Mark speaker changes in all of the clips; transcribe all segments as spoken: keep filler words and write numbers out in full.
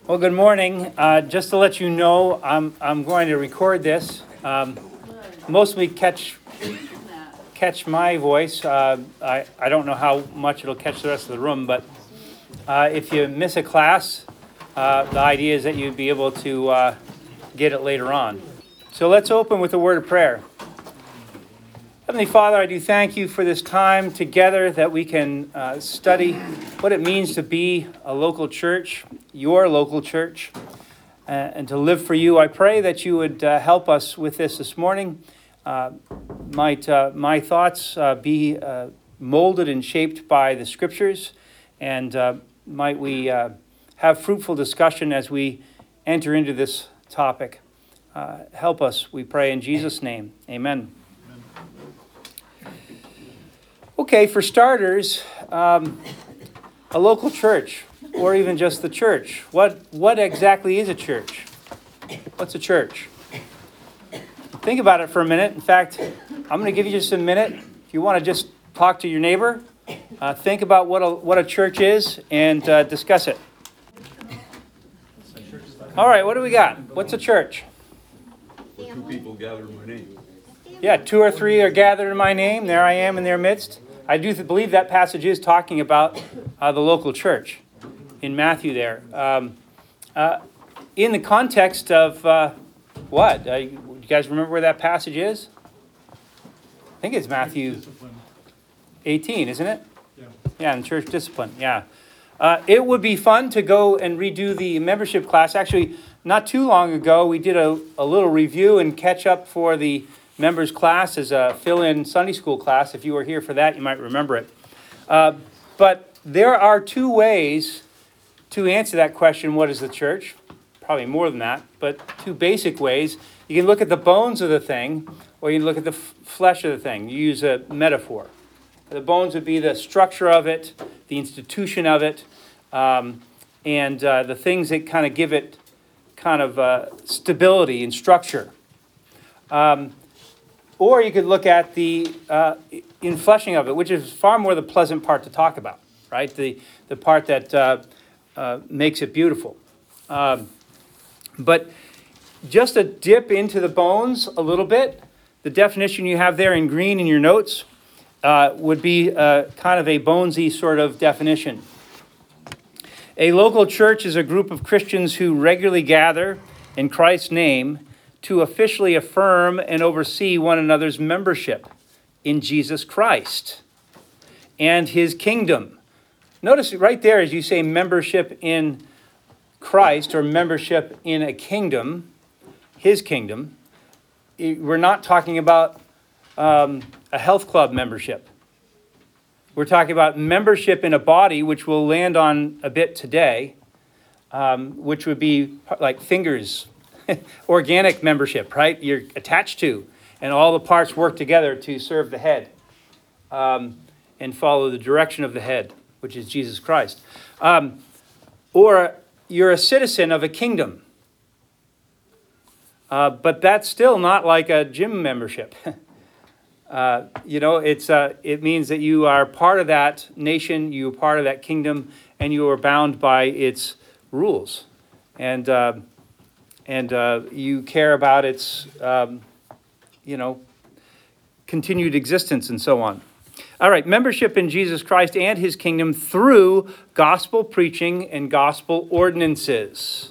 Speaker 1: Well, good morning. Uh, just to let you know, I'm I'm going to record this. Um, mostly catch catch my voice. Uh, I I don't know how much it'll catch the rest of the room, but uh, if you miss a class, uh, the idea is that you'd be able to uh, get it later on. So let's open with a word of prayer. Heavenly Father, I do thank you for this time together that we can uh, study what it means to be a local church, your local church, uh, and to live for you. I pray that you would uh, help us with this this morning. Uh, might uh, my thoughts uh, be uh, molded and shaped by the scriptures, and uh, might we uh, have fruitful discussion as we enter into this topic. Uh, help us, we pray in Jesus' name. Amen. Okay, for starters, um, a local church, or even just the church. What what exactly is a church? What's a church? Think about it for a minute. In fact, I'm going to give you just a minute. If you want to just talk to your neighbor, uh, think about what a what a church is and uh, discuss it. All right, what do we got? What's a church?
Speaker 2: Where two people gather in my name.
Speaker 1: Yeah, two or three are gathered in my name. There I am in their midst. I do th- believe that passage is talking about uh, the local church in Matthew there. Um, uh, in the context of uh, what? Uh, you guys remember where that passage is? I think it's Matthew eighteen, isn't it?
Speaker 3: Yeah.
Speaker 1: Yeah, in church discipline, yeah. Uh, it would be fun to go and redo the membership class. Actually, not too long ago, we did a, a little review and catch up for the members class as a fill-in Sunday school class. If you were here for that, you might remember it. Uh, but there are two ways to answer that question, what is the church? Probably more than that, but two basic ways. You can look at the bones of the thing, or you can look at the f- flesh of the thing. You use a metaphor. The bones would be the structure of it, the institution of it, um, and uh, the things that kind of give it kind of uh, stability and structure. Um, Or you could look at the uh, infleshing of it, which is far more the pleasant part to talk about, right? The the part that uh, uh, makes it beautiful. Um, but just a dip into the bones a little bit, the definition you have there in green in your notes uh, would be uh, kind of a bonesy sort of definition. A local church is a group of Christians who regularly gather in Christ's name to officially affirm and oversee one another's membership in Jesus Christ and his kingdom. Notice right there, as you say membership in Christ or membership in a kingdom, his kingdom, we're not talking about um, a health club membership. We're talking about membership in a body, which we'll land on a bit today, um, which would be like fingers. Organic membership, right? You're attached to, and all the parts work together to serve the head um, and follow the direction of the head, which is Jesus Christ. Um, or you're a citizen of a kingdom, uh, but that's still not like a gym membership. uh, you know, it's uh, it means that you are part of that nation, you are part of that kingdom, and you are bound by its rules. And uh, And uh, you care about its, um, you know, continued existence and so on. All right, membership in Jesus Christ and his kingdom through gospel preaching and gospel ordinances.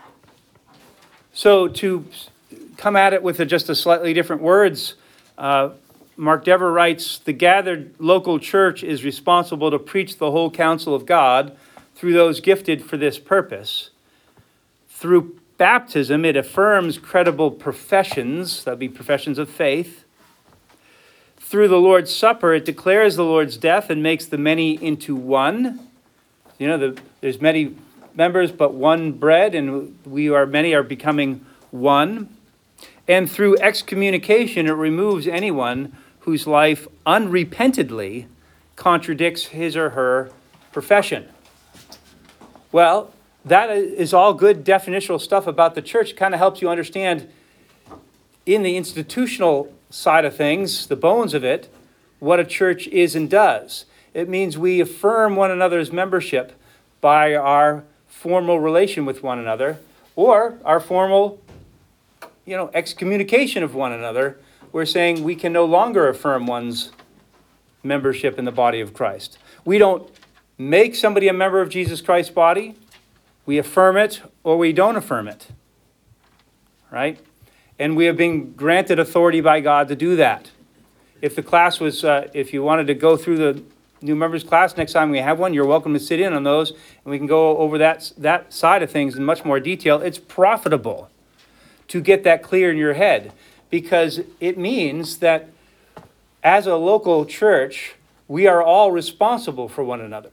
Speaker 1: So to come at it with a, just a slightly different words, uh, Mark Dever writes, the gathered local church is responsible to preach the whole counsel of God through those gifted for this purpose. Through baptism, it affirms credible professions, that would be professions of faith. Through the Lord's Supper, it declares the Lord's death and makes the many into one. You know, the, there's many members, but one bread, and we are many are becoming one. And through excommunication, it removes anyone whose life unrepentedly contradicts his or her profession. Well, that is all good definitional stuff about the church. It kind of helps you understand in the institutional side of things, the bones of it, what a church is and does. It means we affirm one another's membership by our formal relation with one another, or our formal, you know, excommunication of one another. We're saying we can no longer affirm one's membership in the body of Christ. We don't make somebody a member of Jesus Christ's body. We affirm it or we don't affirm it, right? And we have been granted authority by God to do that. If the class was, uh, if you wanted to go through the new members class next time we have one, you're welcome to sit in on those, and we can go over that, that side of things in much more detail. It's profitable to get that clear in your head, because it means that as a local church, we are all responsible for one another.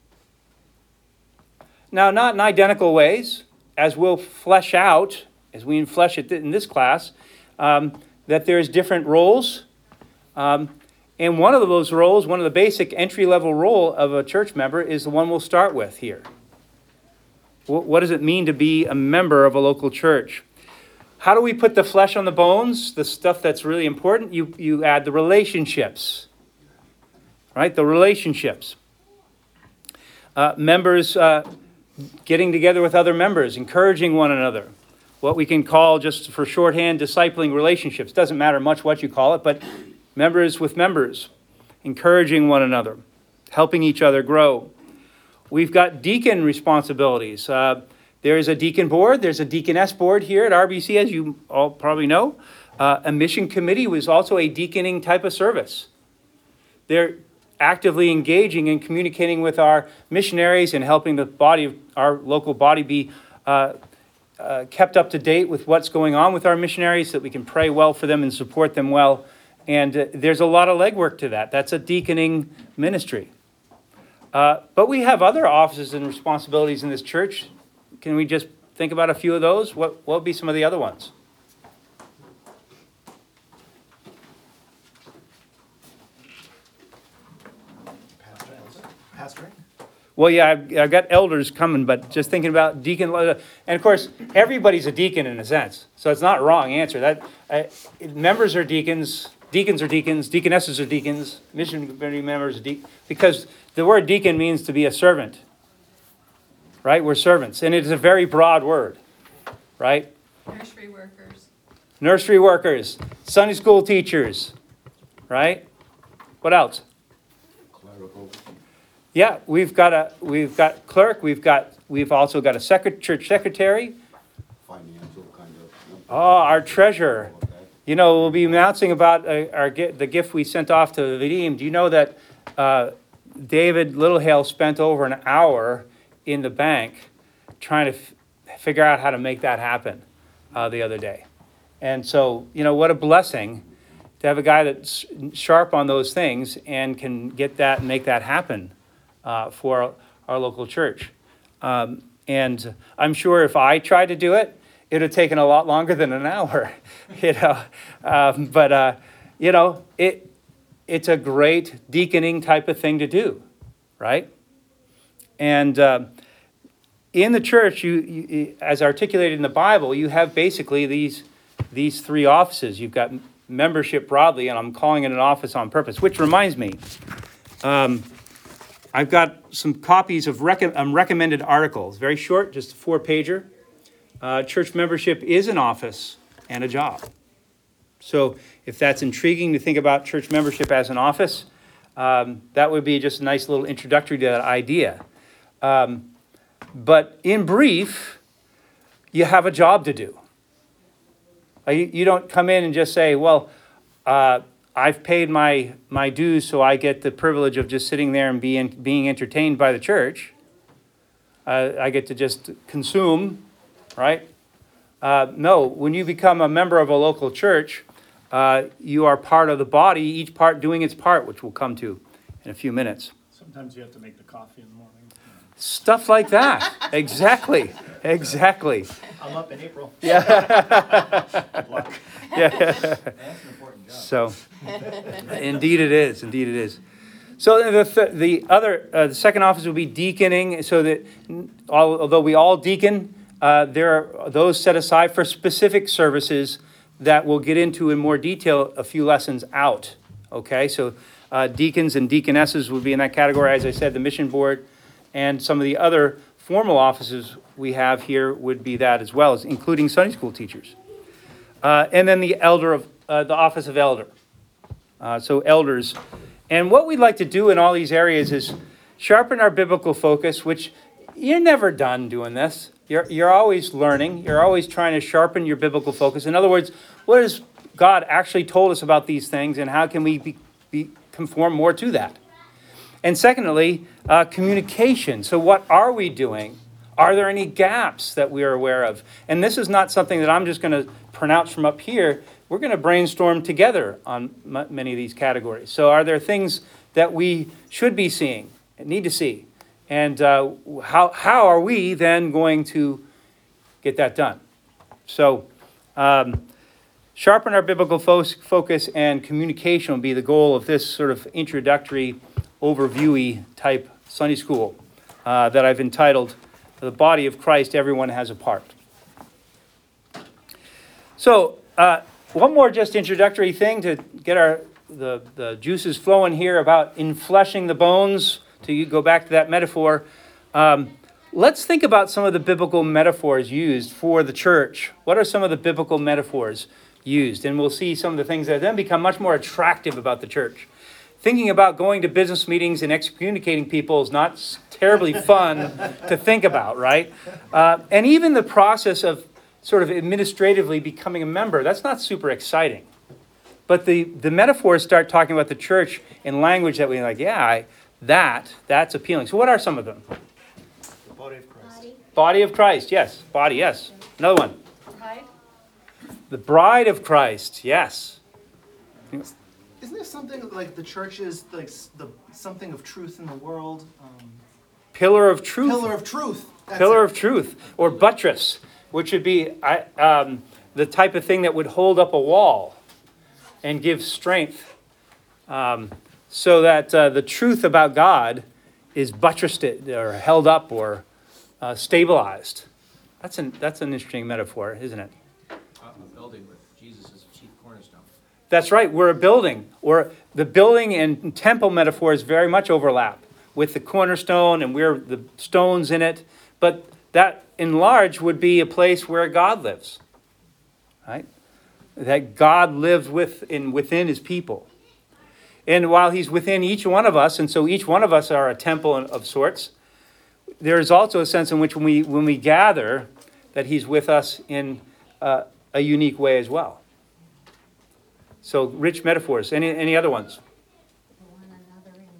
Speaker 1: Now, not in identical ways, as we'll flesh out, as we flesh it in this class, um, that there's different roles. Um, and one of those roles, one of the basic entry-level role of a church member is the one we'll start with here. What, what does it mean to be a member of a local church? How do we put the flesh on the bones, the stuff that's really important? You, you add the relationships, right? The relationships. Uh, members uh, getting together with other members, encouraging one another. What we can call, just for shorthand, discipling relationships. Doesn't matter much what you call it, but members with members, encouraging one another, helping each other grow. We've got deacon responsibilities. Uh, there's a deacon board. There's a deaconess board here at R B C, as you all probably know. Uh, a mission committee was also a deaconing type of service. They're actively engaging and communicating with our missionaries and helping the body of our local body be uh, uh, kept up to date with what's going on with our missionaries, so that we can pray well for them and support them well. And uh, there's a lot of legwork to that. That's a deaconing ministry. Uh, but we have other offices and responsibilities in this church. Can we just think about a few of those? What, what would be some of the other ones?
Speaker 3: Pastoring?
Speaker 1: Well, yeah, I've, I've got elders coming, but just thinking about deacon, and of course, everybody's a deacon in a sense, so it's not a wrong answer. That uh, members are deacons, deacons are deacons, deaconesses are deacons, mission committee members are deacons, because the word deacon means to be a servant, right? We're servants, and it is a very broad word, right?
Speaker 4: Nursery workers.
Speaker 1: Nursery workers, Sunday school teachers, right? What else?
Speaker 2: Clerical.
Speaker 1: Yeah, we've got a we've got clerk. We've got we've also got a secret, church secretary.
Speaker 2: Financial kind of.
Speaker 1: Oh, our treasurer. You know, we'll be announcing about uh, our gi- the gift we sent off to Vadim. Do you know that uh, David Littlehale spent over an hour in the bank trying to f- figure out how to make that happen uh, the other day? And so, you know, what a blessing to have a guy that's sharp on those things and can get that and make that happen. Uh, for our, our local church. Um, and I'm sure if I tried to do it, it would have taken a lot longer than an hour, you know. Um, but, uh, you know, it it's a great deaconing type of thing to do, right? And uh, in the church, you, you as articulated in the Bible, you have basically these these three offices. You've got membership broadly, and I'm calling it an office on purpose, which reminds me, um, I've got some copies of rec- um, recommended articles, very short, just a four-pager. Uh, church membership is an office and a job. So if that's intriguing to think about church membership as an office, um, that would be just a nice little introductory to that idea. Um, but in brief, you have a job to do. Uh, you, you don't come in and just say, well, uh, I've paid my, my dues, so I get the privilege of just sitting there and being, being entertained by the church. Uh, I get to just consume, right? Uh, no, when you become a member of a local church, uh, you are part of the body, each part doing its part, which we'll come to in a few minutes.
Speaker 3: Sometimes you have to make the coffee in the morning.
Speaker 1: Stuff like that. Exactly. Exactly.
Speaker 3: I'm up in April.
Speaker 1: Yeah.
Speaker 3: Good luck.
Speaker 1: Yeah.
Speaker 3: That's an important job.
Speaker 1: So, indeed it is. Indeed it is. So the th- the other uh, the second office will be deaconing. So that all, although we all deacon, uh, there are those set aside for specific services that we'll get into in more detail a few lessons out. Okay, so uh, deacons and deaconesses will be in that category. As I said, the mission board and some of the other formal offices we have here would be that as well, as including Sunday school teachers. Uh, and then the elder of, uh, the office of elder. Uh, so elders. And what we'd like to do in all these areas is sharpen our biblical focus, which you're never done doing this. You're, you're always learning. You're always trying to sharpen your biblical focus. In other words, what has God actually told us about these things, and how can we be, be conform more to that? And secondly, uh, communication. So what are we doing? Are there any gaps that we are aware of? And this is not something that I'm just going to pronounce from up here. We're going to brainstorm together on m- many of these categories. So are there things that we should be seeing, need to see? And uh, how, how are we then going to get that done? So um, sharpen our biblical fo- focus, and communication will be the goal of this sort of introductory, overviewy type Sunday school uh, that I've entitled The Body of Christ, Everyone Has a Part. So uh, one more just introductory thing to get our the, the juices flowing here about infleshing the bones, to go back to that metaphor. Um, let's think about some of the biblical metaphors used for the church. What are some of the biblical metaphors used? And we'll see some of the things that then become much more attractive about the church. Thinking about going to business meetings and excommunicating people is not terribly fun to think about, right? Uh, and even the process of sort of administratively becoming a member, that's not super exciting. But the, the metaphors start talking about the church in language that we're like, yeah, I, that, that's appealing. So what are some of them?
Speaker 3: The body of Christ.
Speaker 4: Body.
Speaker 1: Body of Christ, yes. Body, yes. Another one.
Speaker 4: Bride.
Speaker 1: The bride of Christ, yes.
Speaker 5: Isn't there something like the church is like s- the something of truth in the world? Um,
Speaker 1: Pillar of truth.
Speaker 5: pillar of truth. That's
Speaker 1: Pillar
Speaker 5: it.
Speaker 1: of truth, or buttress, which would be I, um, the type of thing that would hold up a wall and give strength, um, so that uh, the truth about God is buttressed or held up or uh, stabilized. That's an that's an interesting metaphor, isn't it?
Speaker 6: A building with Jesus as a chief cornerstone.
Speaker 1: That's right. We're a building, or the building and temple metaphors very much overlap with the cornerstone, and we're the stones in it. But that, in large, would be a place where God lives, right? That God lives within, within his people. And while he's within each one of us, and so each one of us are a temple of sorts, there is also a sense in which when we, when we gather, that he's with us in uh, a unique way as well. So rich metaphors. Any, any other ones?
Speaker 4: One another in,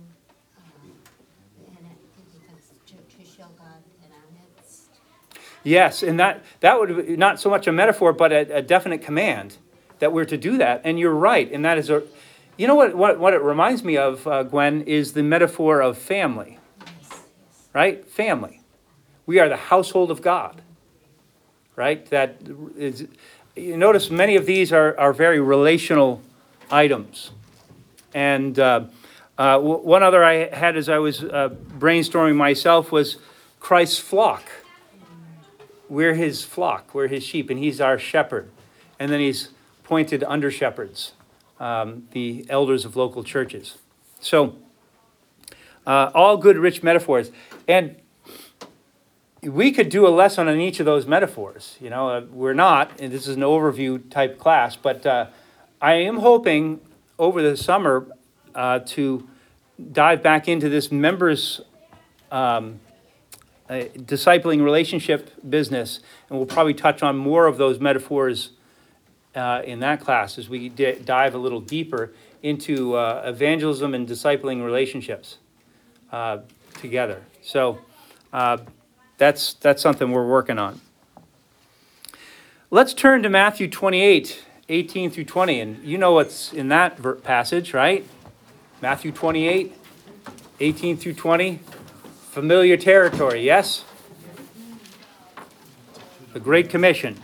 Speaker 4: uh, and it, because to, to show God in our midst.
Speaker 1: Yes, and that, that would be not so much a metaphor, but a, a definite command that we're to do that. And you're right, and that is a, you know what, what, what it reminds me of, uh, Gwen, is the metaphor of family,
Speaker 4: Yes, yes.
Speaker 1: right? Family. We are the household of God, right? That is, you notice many of these are, are very relational items. And uh, uh, w- one other I had as I was uh, brainstorming myself was Christ's flock. We're his flock, we're his sheep, and he's our shepherd. And then he's appointed under shepherds, um, the elders of local churches. So, uh, all good, rich metaphors. And we could do a lesson on each of those metaphors. You know, uh, we're not, and this is an overview type class, but uh, I am hoping over the summer uh, to dive back into this members um, uh, discipling relationship business, and we'll probably touch on more of those metaphors uh, in that class as we d- dive a little deeper into uh, evangelism and discipling relationships uh, together. So uh, that's that's something we're working on. Let's turn to Matthew twenty-eight, eighteen through twenty, and you know what's in that ver- passage, right? Matthew twenty-eight, eighteen through twenty. Familiar territory, yes? The Great Commission.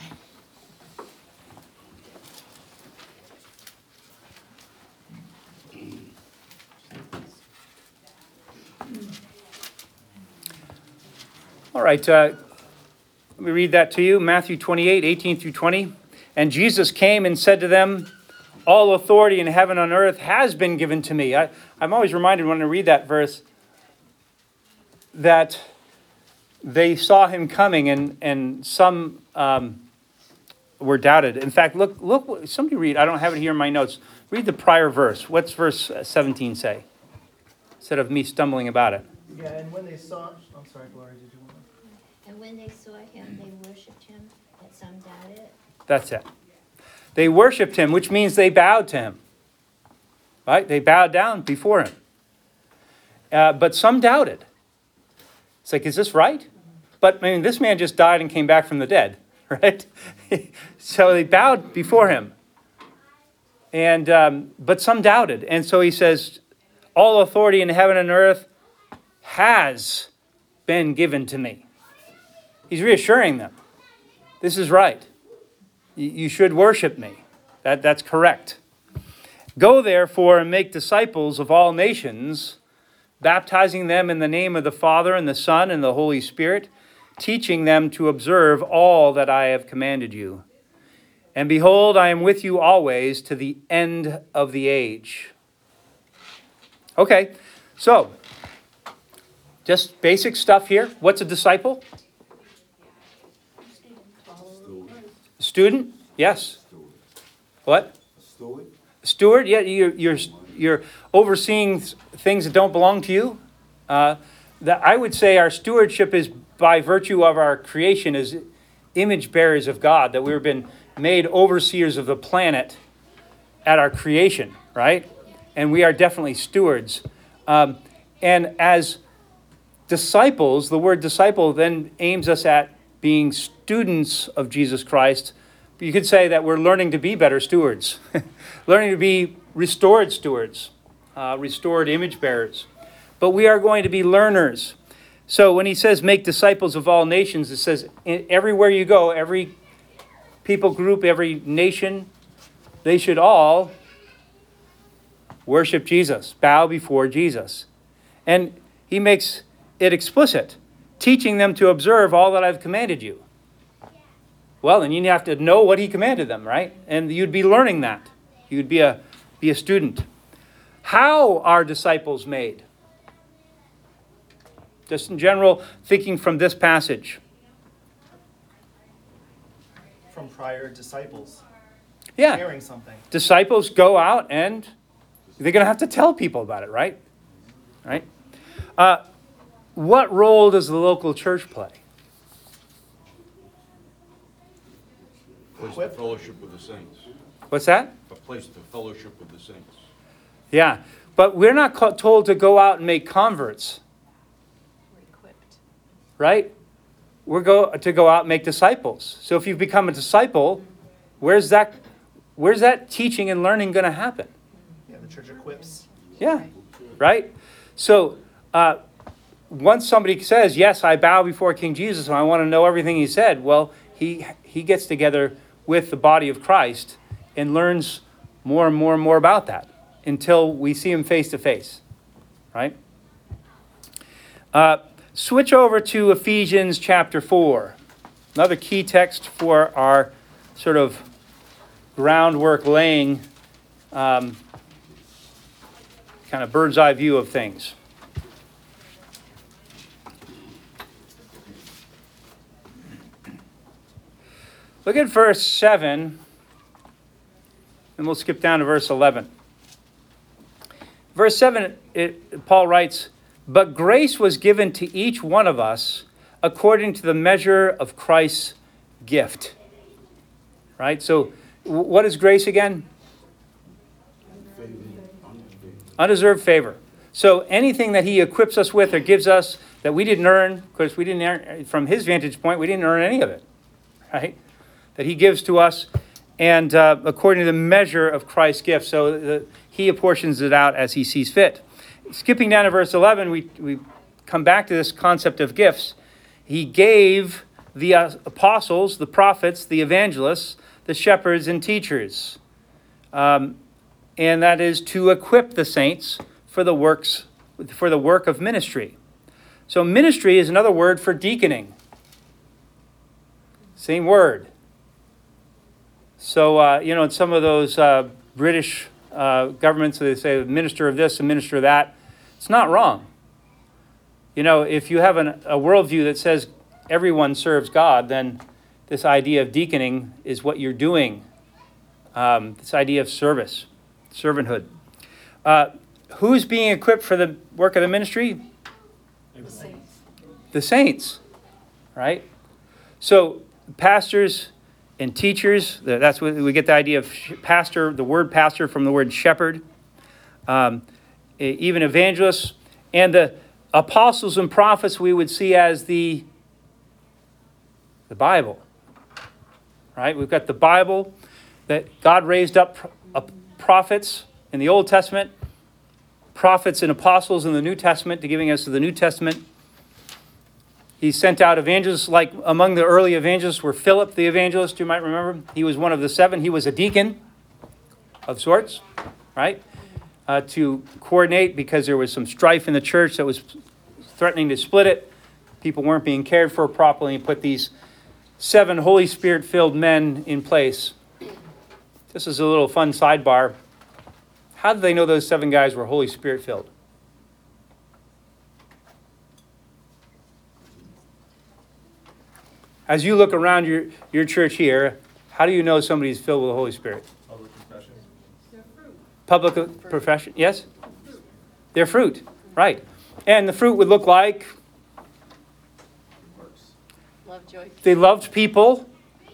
Speaker 1: All right, uh, let me read that to you. Matthew twenty-eight, eighteen through twenty. And Jesus came and said to them, all authority in heaven and earth has been given to me. I, I'm always reminded when I read that verse that they saw him coming, and, and some um, were doubted. In fact, look, look, what- somebody read, I don't have it here in my notes. Read the prior verse. What's verse seventeen say? Instead of me stumbling about it.
Speaker 5: Yeah, and when they saw, I'm sorry, Gloria, did you want to?
Speaker 4: And when they saw him, they worshipped him, but some doubted.
Speaker 1: That's it. They worshiped him, which means they bowed to him. Right? They bowed down before him. Uh, but some doubted. It's like, is this right? But I mean, this man just died and came back from the dead, right? So they bowed before him. And um, but some doubted. And so he says, all authority in heaven and earth has been given to me. He's reassuring them. This is right. You, you should worship me. That, that's correct. Go therefore and make disciples of all nations, baptizing them in the name of the Father and the Son and the Holy Spirit, teaching them to observe all that I have commanded you. And behold, I am with you always to the end of the age. Okay, so just basic stuff here. What's a disciple? Student? Yes. What?
Speaker 2: Steward?
Speaker 1: Steward? Yeah, you're, you're, you're overseeing things that don't belong to you. Uh, that I would say our stewardship is by virtue of our creation as image bearers of God, that we've been made overseers of the planet at our creation, right? And we are definitely stewards. Um, and as disciples, the word disciple then aims us at being students of Jesus Christ. You could say that we're learning to be better stewards, learning to be restored stewards, uh, restored image bearers. But we are going to be learners. So when he says make disciples of all nations, it says everywhere you go, every people group, every nation, they should all worship Jesus, bow before Jesus. And he makes it explicit, teaching them to observe all that I've commanded you. Well, then you have to know what he commanded them, right? And you'd be learning that. You'd be a, be a student. How are disciples made? Just in general, thinking from this passage.
Speaker 5: From prior disciples.
Speaker 1: Yeah.
Speaker 5: Sharing something.
Speaker 1: Disciples go out and they're going to have to tell people about it, right? Right? Uh, what role does the local church play?
Speaker 2: Place to fellowship with the saints.
Speaker 1: What's that?
Speaker 2: A place to fellowship with the saints.
Speaker 1: Yeah. But we're not ca- told to go out and make converts,
Speaker 7: Equipped.
Speaker 1: right? We're go to go out and make disciples. So if you've become a disciple, where's that where's that teaching and learning going to happen?
Speaker 5: Yeah, the church equips.
Speaker 1: Yeah, right? So uh, once somebody says, yes, I bow before King Jesus and I want to know everything he said, well, he he gets together with the body of Christ and learns more and more and more about that until we see him face to face, right? Uh, switch over to Ephesians chapter four, another key text for our sort of groundwork laying um, kind of bird's eye view of things. Look at verse seven, and we'll skip down to verse eleven. Verse seven, it, Paul writes, "But grace was given to each one of us according to the measure of Christ's gift." Right? So w- what is grace again? Undeserved favor. So anything that he equips us with or gives us that we didn't earn, of course we didn't earn, from his vantage point, we didn't earn any of it, right? That he gives to us, and uh, according to the measure of Christ's gift. So the, he apportions it out as he sees fit. Skipping down to verse eleven, we, we come back to this concept of gifts. He gave the uh, apostles, the prophets, the evangelists, the shepherds, and teachers. Um, and that is to equip the saints for the works, for the work of ministry. So ministry is another word for deaconing. Same word. So, uh, you know, in some of those uh, British uh, governments, they say minister of this and minister of that. It's not wrong. You know, if you have an, a worldview that says everyone serves God, then this idea of deaconing is what you're doing. Um, this idea of service, servanthood. Uh, who's being equipped for the work of the ministry?
Speaker 7: The saints.
Speaker 1: The saints, right? So pastors and teachers, that's what we get the idea of pastor, the word pastor from the word shepherd, um, even evangelists, and the apostles and prophets we would see as the, the Bible, right? We've got the Bible that God raised up prophets in the Old Testament, prophets and apostles in the New Testament to giving us the New Testament. He sent out evangelists, like among the early evangelists were Philip the evangelist, you might remember. He was one of the seven. He was a deacon of sorts, right? Uh, to coordinate because there was some strife in the church that was threatening to split it. People weren't being cared for properly. He put these seven Holy Spirit-filled men in place. This is a little fun sidebar. How did they know those seven guys were Holy Spirit-filled? As you look around your, your church here, how do you know somebody's filled with the Holy Spirit?
Speaker 3: Public confession.
Speaker 1: Public profession, yes? Their fruit, right. And the fruit would look like
Speaker 7: Love, joy,
Speaker 1: they loved people.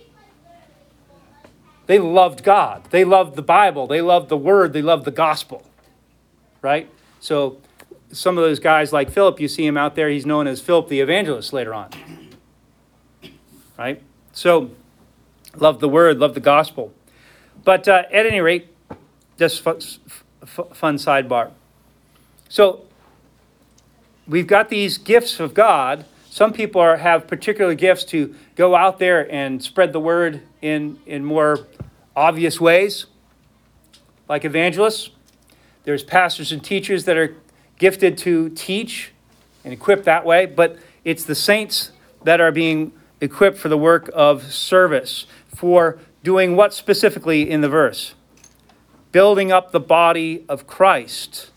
Speaker 1: They loved God. They loved the Bible. They loved the Word. They loved the gospel, right? So some of those guys like Philip, you see him out there. He's known as Philip the evangelist later on, right? So love the Word, love the gospel. But uh, at any rate, just fun, fun sidebar. So we've got these gifts of God. Some people are, have particular gifts to go out there and spread the word in, in more obvious ways, like evangelists. There's pastors and teachers that are gifted to teach and equipped that way, but it's the saints that are being equipped for the work of service, for doing what specifically in the verse? Building up the body of Christ.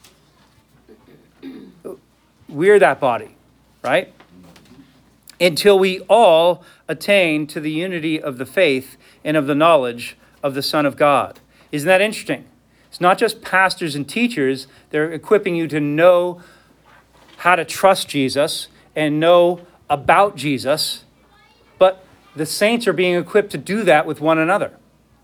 Speaker 1: We're that body, right? Until we all attain to the unity of the faith and of the knowledge of the Son of God. Isn't that interesting? It's not just pastors and teachers. They're equipping you to know how to trust Jesus and know about Jesus, but the saints are being equipped to do that with one another.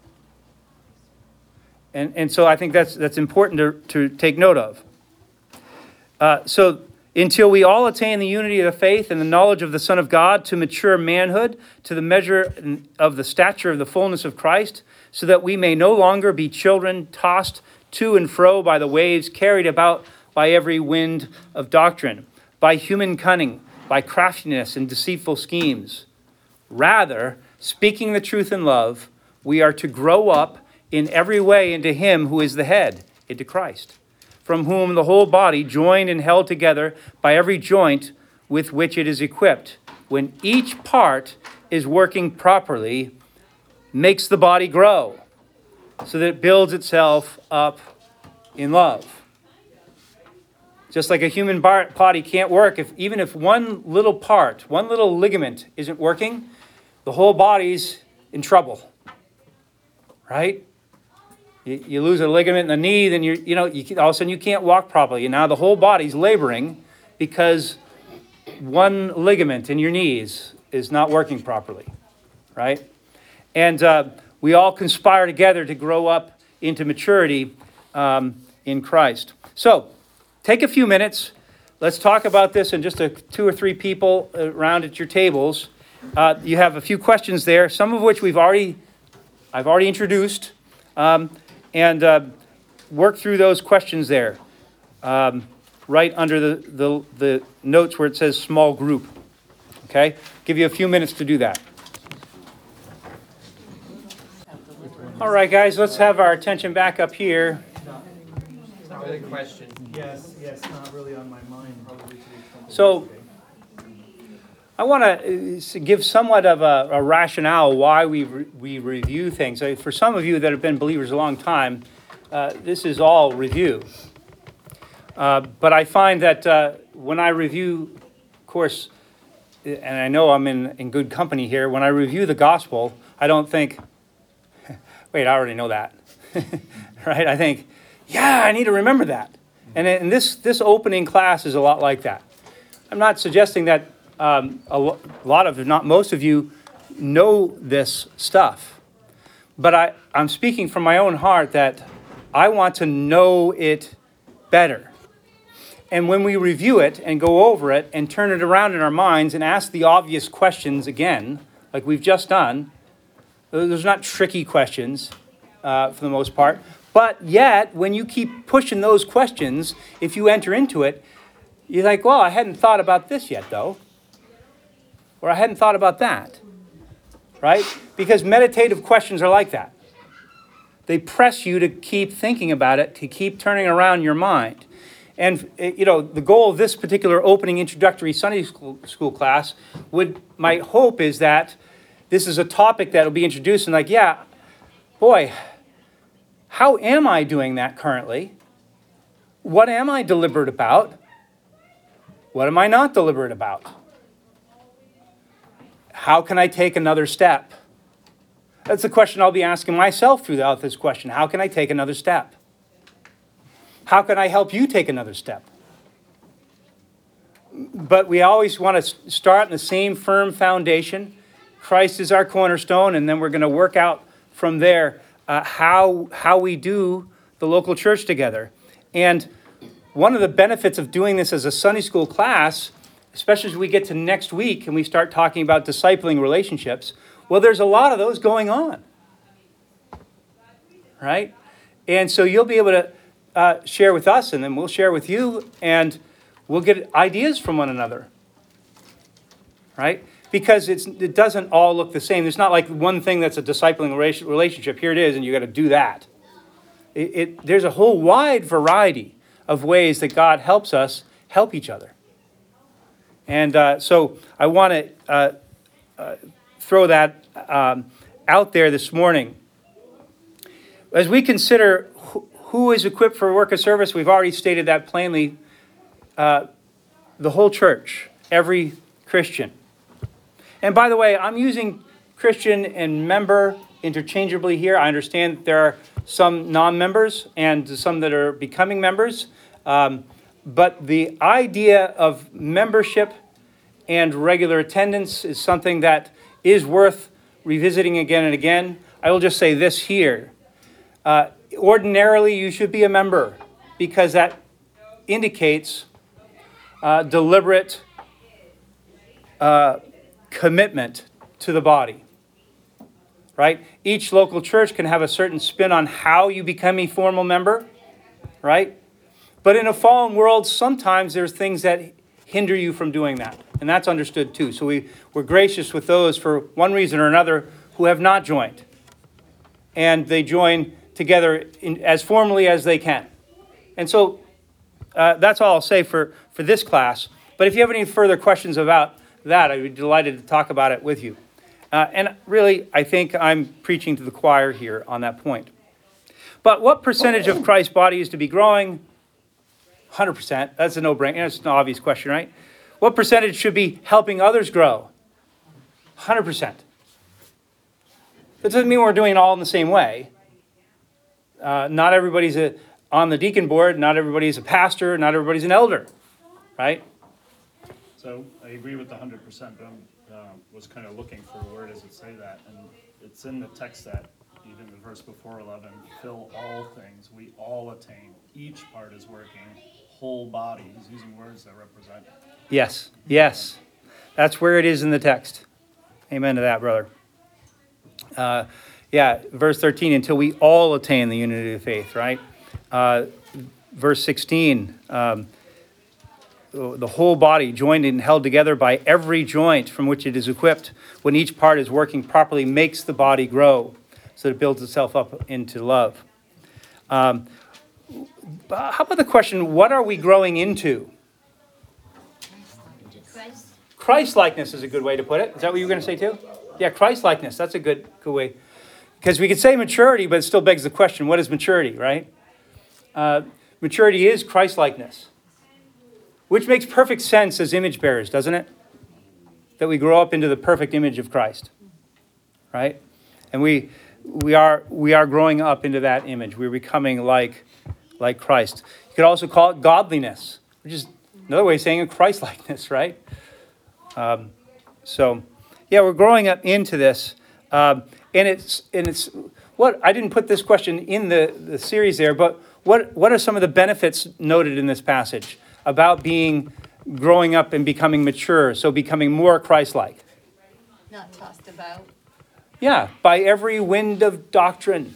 Speaker 1: And, and so I think that's, that's important to, to take note of. Uh, so until we all attain the unity of the faith and the knowledge of the Son of God, to mature manhood, to the measure of the stature of the fullness of Christ, so that we may no longer be children tossed to and fro by the waves, carried about by every wind of doctrine, by human cunning, by craftiness and deceitful schemes. Rather, speaking the truth in love, we are to grow up in every way into him who is the head, into Christ, from whom the whole body, joined and held together by every joint with which it is equipped, when each part is working properly, makes the body grow, so that it builds itself up in love. Just like a human body can't work, if even if one little part, one little ligament isn't working, the whole body's in trouble, right? You, you lose a ligament in the knee, then you you know you all of a sudden you can't walk properly. And now the whole body's laboring because one ligament in your knees is not working properly, right? And uh, we all conspire together to grow up into maturity um, in Christ. So take a few minutes. Let's talk about this in just a, two or three people around at your tables. Uh, you have a few questions there, some of which we've already, I've already introduced, um, and uh, work through those questions there, um, right under the, the, the notes where it says small group. Okay? Give you a few minutes to do that. All right, guys, let's have our attention back up here.
Speaker 6: Another question.
Speaker 5: Yes, yes, not really on my mind, probably to the extent.
Speaker 1: So, I want to give somewhat of a, a rationale why we re- we review things. Uh, For some of you that have been believers a long time, uh, this is all review. Uh, but I find that uh, when I review course, and I know I'm in, in good company here, when I review the gospel, I don't think, wait, I already know that. Right? I think, yeah, I need to remember that. And, and this, this opening class is a lot like that. I'm not suggesting that um, a, lo- a lot of, if not most of you, know this stuff. But I, I'm speaking from my own heart that I want to know it better. And when we review it and go over it and turn it around in our minds and ask the obvious questions again, like we've just done, those are not tricky questions uh, for the most part. But yet, when you keep pushing those questions, if you enter into it, you're like, well, I hadn't thought about this yet, though. Or I hadn't thought about that. Right? Because meditative questions are like that. They press you to keep thinking about it, to keep turning around your mind. And, you know, the goal of this particular opening introductory Sunday school, school class would, my hope is that this is a topic that will be introduced and like, yeah, boy, how am I doing that currently? What am I deliberate about? What am I not deliberate about? How can I take another step? That's the question I'll be asking myself throughout this question. How can I take another step? How can I help you take another step? But we always want to start in the same firm foundation. Christ is our cornerstone, and then we're going to work out from there uh, how, how we do the local church together. And one of the benefits of doing this as a Sunday school class, especially as we get to next week and we start talking about discipling relationships, well, there's a lot of those going on, right? And so you'll be able to uh, share with us, and then we'll share with you, and we'll get ideas from one another, right? Because it's, it doesn't all look the same. There's not like one thing that's a discipling relationship. Here it is, and you got to do that. It, it, there's a whole wide variety of ways that God helps us help each other. And uh, so I want to uh, uh, throw that um, out there this morning. As we consider who, who is equipped for work of service, we've already stated that plainly. Uh, the whole church, every Christian. And by the way, I'm using Christian and member interchangeably here. I understand that there are some non-members and some that are becoming members. Um, but the idea of membership and regular attendance is something that is worth revisiting again and again. I will just say this here. Uh, ordinarily, you should be a member because that indicates uh, deliberate uh, commitment to the body, right? Each local church can have a certain spin on how you become a formal member, right? But in a fallen world, sometimes there's things that hinder you from doing that. And that's understood too. So we, we're gracious with those for one reason or another who have not joined. And they join together in, as formally as they can. And so uh, that's all I'll say for, for this class. But if you have any further questions about that, I'd be delighted to talk about it with you. Uh, and really, I think I'm preaching to the choir here on that point. But what percentage of Christ's body is to be growing? one hundred percent. That's a no-brainer. That's an obvious question, right? What percentage should be helping others grow? one hundred percent. That doesn't mean we're doing it all in the same way. Uh, not everybody's a, on the deacon board. Not everybody's a pastor. Not everybody's an elder, right?
Speaker 8: So I agree with the one hundred percent, but I uh, was kind of looking for where does it say that? And it's in the text that, even the verse before eleven, fill all things, we all attain. Each part is working, whole body. He's using words that represent.
Speaker 1: Yes, yes. That's where it is in the text. Amen to that, brother. Uh, yeah, verse thirteen, until we all attain the unity of faith, right? Uh, verse sixteen, um, the whole body joined and held together by every joint from which it is equipped, when each part is working properly, makes the body grow so that it builds itself up into love. Um, how about the question, what are we growing into?
Speaker 4: Christ.
Speaker 1: Christ-likeness is a good way to put it. Is that what you were going to say too? Yeah, Christ-likeness. That's a good, good way. Because we could say maturity, but it still begs the question, what is maturity, right? Uh, maturity is Christ-likeness. which makes perfect sense as image bearers, doesn't it? That we grow up into the perfect image of Christ, right? And we we are we are growing up into that image. We're becoming like like Christ. You could also call it godliness, which is another way of saying a Christ-likeness, right? Um, so, yeah, we're growing up into this, um, and it's and it's what I didn't put this question in the, the series there, but what what are some of the benefits noted in this passage about being growing up and becoming mature, so becoming more Christ-like?
Speaker 7: Not tossed about.
Speaker 1: Yeah, by every wind of doctrine.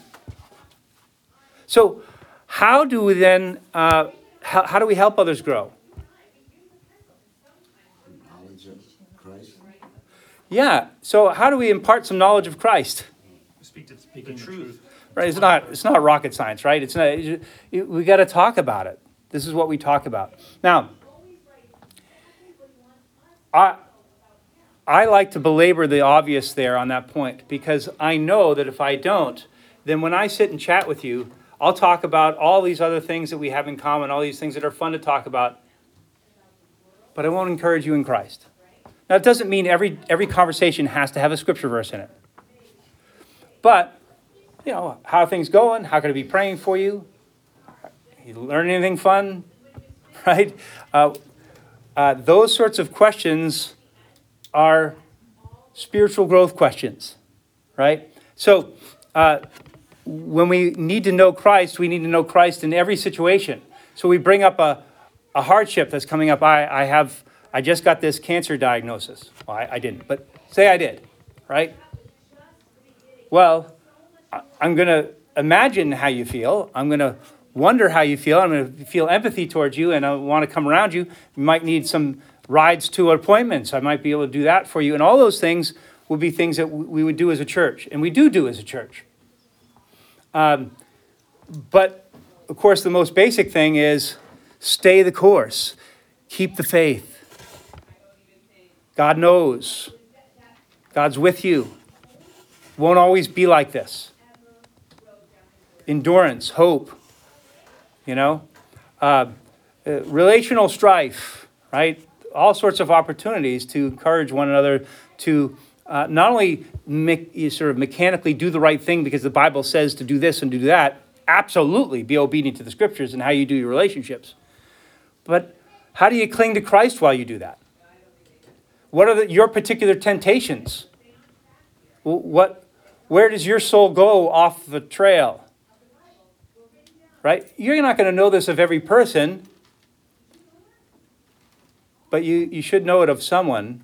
Speaker 1: So, how do we then? Uh, how, how do we help others grow?
Speaker 9: Knowledge of Christ.
Speaker 1: Yeah. So, how do we impart some knowledge of Christ?
Speaker 8: Speak to speaking the truth.
Speaker 1: Right. It's not. It's not rocket science, right? It's not. It, it, we got to talk about it. This is what we talk about. Now, I. I like to belabor the obvious there on that point because I know that if I don't, then when I sit and chat with you, I'll talk about all these other things that we have in common, all these things that are fun to talk about, but I won't encourage you in Christ. Now, it doesn't mean every every conversation has to have a scripture verse in it. But, you know, how are things going? How can I be praying for you? You learn anything fun? Right? Uh, uh, those sorts of questions are spiritual growth questions, right? So uh, when we need to know Christ, we need to know Christ in every situation. So we bring up a, a hardship that's coming up. I, I have, I just got this cancer diagnosis. Well, I, I didn't, but say I did, right? Well, I, I'm going to imagine how you feel. I'm going to wonder how you feel. I'm going to feel empathy towards you, and I want to come around you. You might need some rides to appointments. I might be able to do that for you. And all those things would be things that we would do as a church. And we do do as a church. Um, but, of course, the most basic thing is stay the course. Keep the faith. God knows. God's with you. Won't always be like this. Endurance, hope, you know. Uh, uh, relational strife, right? All sorts of opportunities to encourage one another to uh, not only me- sort of mechanically do the right thing because the Bible says to do this and do that, absolutely be obedient to the scriptures and how you do your relationships. But how do you cling to Christ while you do that? What are the, your particular temptations? What, where does your soul go off the trail? Right? You're not going to know this of every person. But you, you should know it of someone.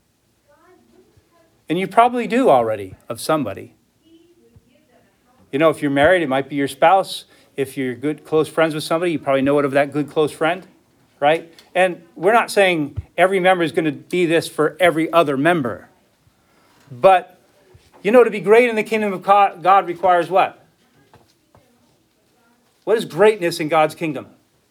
Speaker 1: And you probably do already of somebody. You know, if you're married, it might be your spouse. If you're good, close friends with somebody, you probably know it of that good, close friend, right? And we're not saying every member is going to be this for every other member. But, you know, to be great in the kingdom of God requires what? What is greatness in God's kingdom?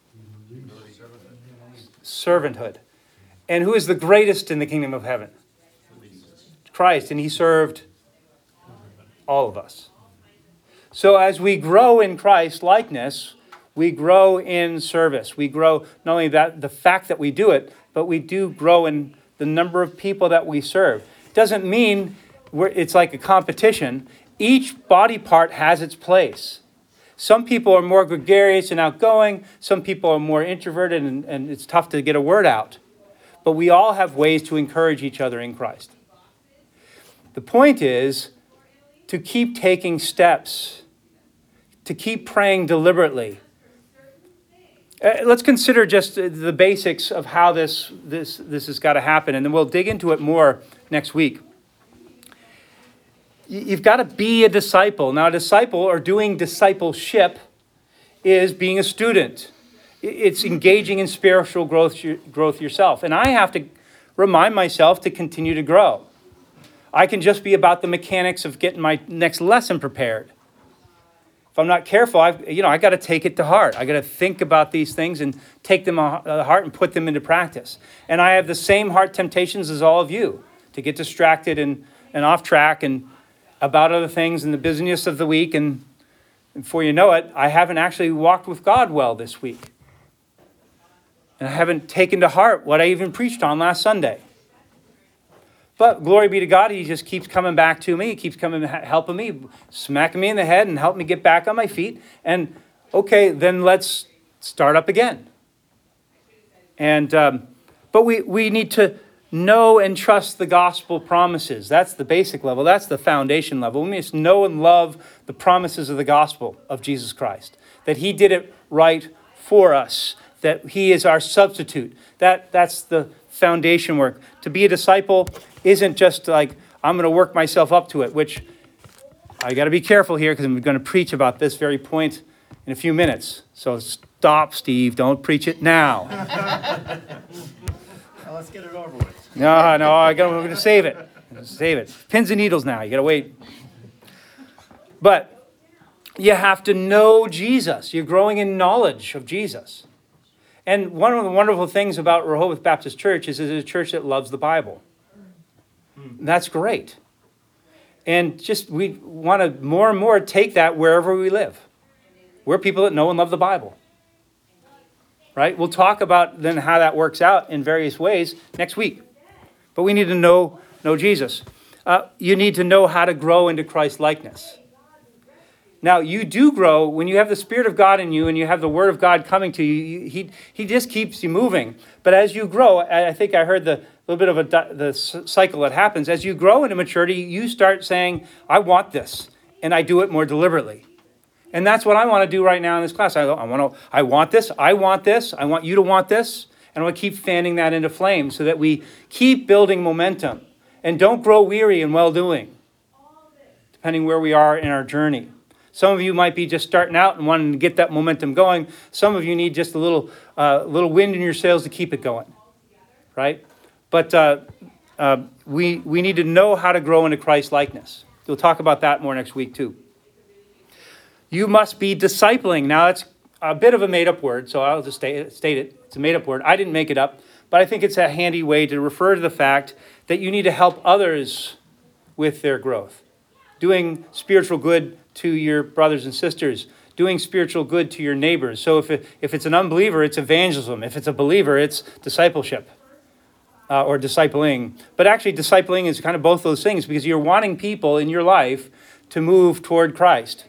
Speaker 1: Servanthood. And who is the greatest in the kingdom of heaven? Christ, and he served all of us. So as we grow in Christ likeness, we grow in service. We grow not only that the fact that we do it, but we do grow in the number of people that we serve. It doesn't mean we're, it's like a competition. Each body part has its place. Some people are more gregarious and outgoing. Some people are more introverted, and, and it's tough to get a word out. But we all have ways to encourage each other in Christ. The point is to keep taking steps, to keep praying deliberately. Uh, let's consider just the basics of how this, this, this has got to happen, and then we'll dig into it more next week. You've got to be a disciple. Now, a disciple, or doing discipleship, is being a student. It's engaging in spiritual growth, growth yourself. And I have to remind myself to continue to grow. I can just be about the mechanics of getting my next lesson prepared. If I'm not careful, I've, you know, I got to take it to heart. I got to think about these things and take them to heart and put them into practice. And I have the same heart temptations as all of you, to get distracted and, and off track and about other things in the busyness of the week. And before you know it, I haven't actually walked with God well this week. And I haven't taken to heart what I even preached on last Sunday. But glory be to God, he just keeps coming back to me. He keeps coming, helping me, smacking me in the head and helping me get back on my feet. And okay, then let's start up again. And um, but we, we need to know and trust the gospel promises. That's the basic level. That's the foundation level. We must know and love the promises of the gospel of Jesus Christ. That he did it right for us. That he is our substitute. That, that's the foundation work. To be a disciple isn't just like, I'm going to work myself up to it, which I got to be careful here because I'm going to preach about this very point in a few minutes. So stop, Steve. Don't preach it now.
Speaker 3: Now let's get it over with.
Speaker 1: No, no, I got, we're going to save it. Save it. Pins and needles now. You got to wait. But you have to know Jesus. You're growing in knowledge of Jesus. And one of the wonderful things about Rehoboth Baptist Church is it's a church that loves the Bible. That's great. And just we want to more and more take that wherever we live. We're people that know and love the Bible. Right? We'll talk about then how that works out in various ways next week. But we need to know, know Jesus. Uh, you need to know how to grow into Christ likeness. Now, you do grow when you have the Spirit of God in you and you have the Word of God coming to you. you he, he just keeps you moving. But as you grow, I think I heard the little bit of a, the cycle that happens. As you grow into maturity, you start saying, I want this. And I do it more deliberately. And that's what I want to do right now in this class. I, I, want to, I want this. I want this. I want you to want this. And I want to keep fanning that into flame so that we keep building momentum. And don't grow weary in well-doing, depending where we are in our journey. Some of you might be just starting out and wanting to get that momentum going. Some of you need just a little uh, little wind in your sails to keep it going, right? But uh, uh, we, we need to know how to grow into Christ likeness. We'll talk about that more next week too. You must be discipling. Now, that's a bit of a made-up word, so I'll just state it, state it. It's a made-up word. I didn't make it up, but I think it's a handy way to refer to the fact that you need to help others with their growth. Doing spiritual good to your brothers and sisters, doing spiritual good to your neighbors. So if it, if it's an unbeliever, it's evangelism. If it's a believer, it's discipleship uh, or discipling. But actually, discipling is kind of both those things because you're wanting people in your life to move toward Christ.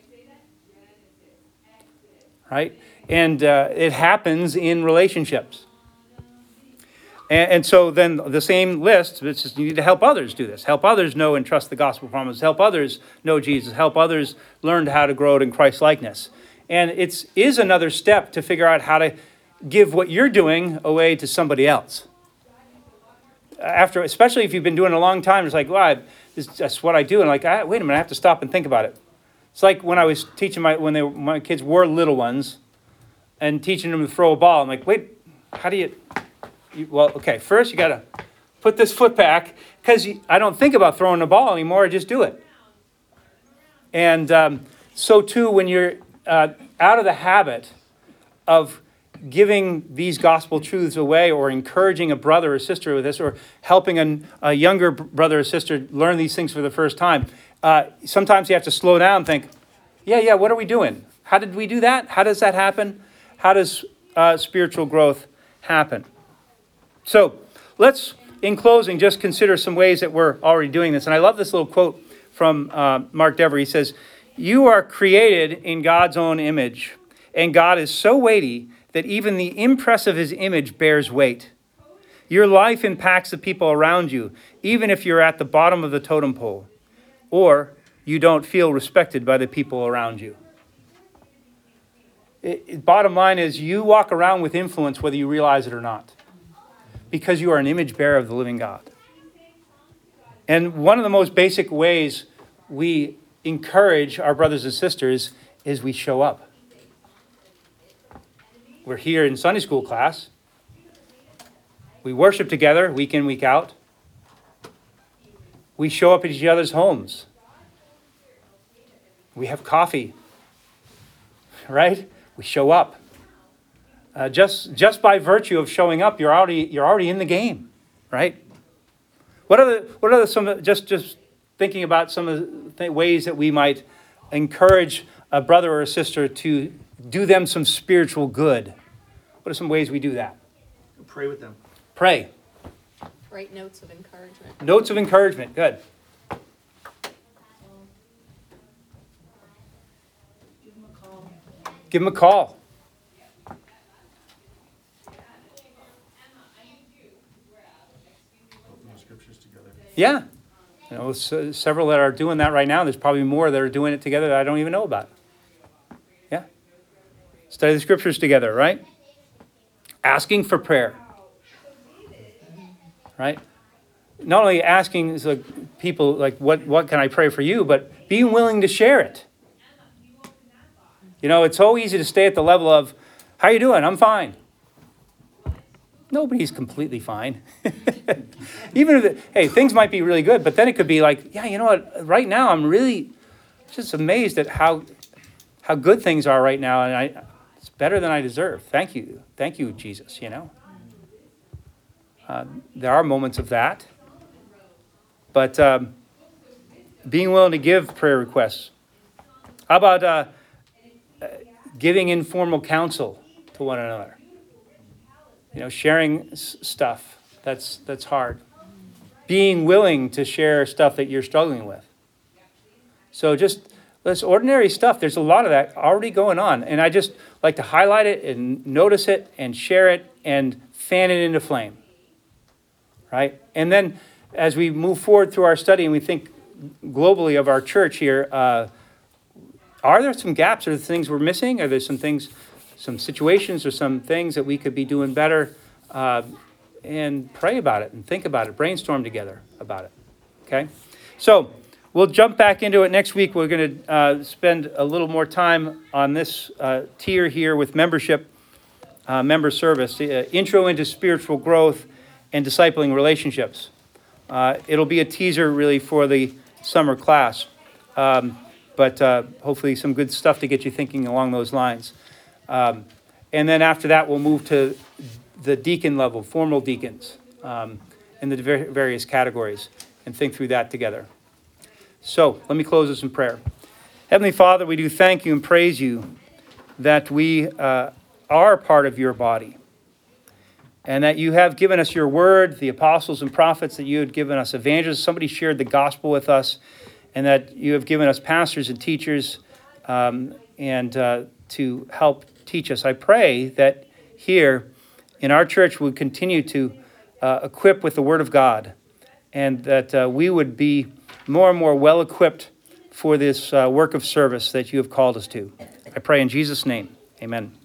Speaker 1: Right? And uh, it happens in relationships. And, and so then the same list, it's just you need to help others do this. Help others know and trust the gospel promises. Help others know Jesus. Help others learn how to grow in Christ likeness. And it is another step to figure out how to give what you're doing away to somebody else. After, especially if you've been doing it a long time, it's like, well, I, this, that's what I do. And like, ah, wait a minute, I have to stop and think about it. It's like when I was teaching my, when they, my kids were little ones and teaching them to throw a ball. I'm like, wait, how do you... You, well, okay, first you got to put this foot back because I don't think about throwing the ball anymore. I just do it. And um, so too, when you're uh, out of the habit of giving these gospel truths away or encouraging a brother or sister with this or helping a, a younger brother or sister learn these things for the first time, uh, sometimes you have to slow down and think, yeah, yeah, what are we doing? How did we do that? How does that happen? How does uh, spiritual growth happen? So let's, in closing, just consider some ways that we're already doing this. And I love this little quote from uh, Mark Dever. He says, you are created in God's own image, and God is so weighty that even the impress of his image bears weight. Your life impacts the people around you, even if you're at the bottom of the totem pole, or you don't feel respected by the people around you. It, it, bottom line is you walk around with influence whether you realize it or not, because you are an image bearer of the living God. And one of the most basic ways we encourage our brothers and sisters is we show up. We're here in Sunday school class. We worship together week in, week out. We show up at each other's homes. We have coffee, right? We show up. Uh, just just by virtue of showing up, you're already you're already in the game, right? What are the what are the, some just just thinking about some of the th- ways that we might encourage a brother or a sister to do them some spiritual good? What are some ways we do that?
Speaker 5: Pray with them.
Speaker 1: Pray.
Speaker 7: Write notes of encouragement.
Speaker 1: Notes of encouragement. Good. Give them a call.
Speaker 2: Open the scriptures together.
Speaker 1: Yeah. You know, s- several that are doing that right now. There's probably more that are doing it together that I don't even know about. Yeah. Study the scriptures together, right? Asking for prayer. Right? Not only asking is like people like what what can I pray for you, but being willing to share it. You know, it's so easy to stay at the level of, how you doing? I'm fine. Nobody's completely fine. Even if, it, hey, things might be really good, but then it could be like, yeah, you know what? Right now, I'm really just amazed at how how good things are right now, and I it's better than I deserve. Thank you, thank you, Jesus. You know, uh, there are moments of that, but um, being willing to give prayer requests. How about uh, uh, giving informal counsel to one another? You know, sharing s- stuff that's that's hard. Being willing to share stuff that you're struggling with. So just this ordinary stuff, there's a lot of that already going on. And I just like to highlight it and notice it and share it and fan it into flame. Right? And then as we move forward through our study and we think globally of our church here, uh, are there some gaps? Are there things we're missing? Are there some things, some situations or some things that we could be doing better? Uh, and pray about it and think about it, brainstorm together about it, okay? So we'll jump back into it next week. We're going to uh, spend a little more time on this uh, tier here with membership, uh, member service, uh, intro into spiritual growth and discipling relationships. Uh, it'll be a teaser really for the summer class, um, but uh, hopefully some good stuff to get you thinking along those lines. Um, and then after that, we'll move to the deacon level, formal deacons, um, in the ver- various categories, and think through that together. So let me close this in prayer. Heavenly Father, we do thank you and praise you that we uh, are part of your body, and that you have given us your word, the apostles and prophets, that you had given us evangelists. Somebody shared the gospel with us, and that you have given us pastors and teachers um, and uh, to help teach us. I pray that here in our church we continue to uh, equip with the Word of God, and that uh, we would be more and more well-equipped for this uh, work of service that you have called us to. I pray in Jesus' name, amen.